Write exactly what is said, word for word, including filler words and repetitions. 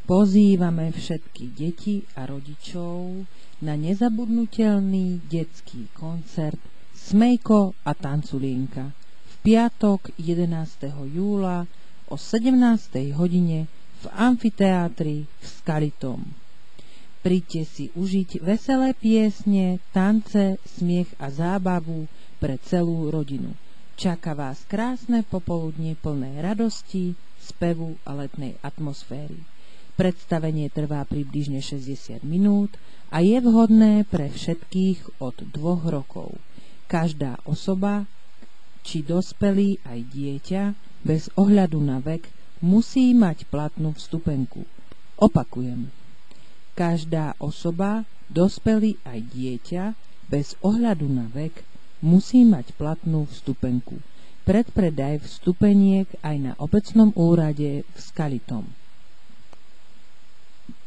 Pozývame všetky deti a rodičov na nezabudnutelný detský koncert Smejko a Tanculienka v piatok jedenásteho júla o sedemnástej hodine v amfiteátri v Skalitom. Príďte si užiť veselé piesne, tance, smiech a zábavu pre celú rodinu. Čaká vás krásne popoludnie plné radosti, spevu a letnej atmosféry. Predstavenie trvá približne šesťdesiat minút a je vhodné pre všetkých od dvoch rokov. Každá osoba, či dospelý aj dieťa, bez ohľadu na vek, musí mať platnú vstupenku. Opakujem. Každá osoba, dospelý aj dieťa, bez ohľadu na vek, musí mať platnú vstupenku. Predpredaj vstupeniek aj na obecnom úrade v Skalitom.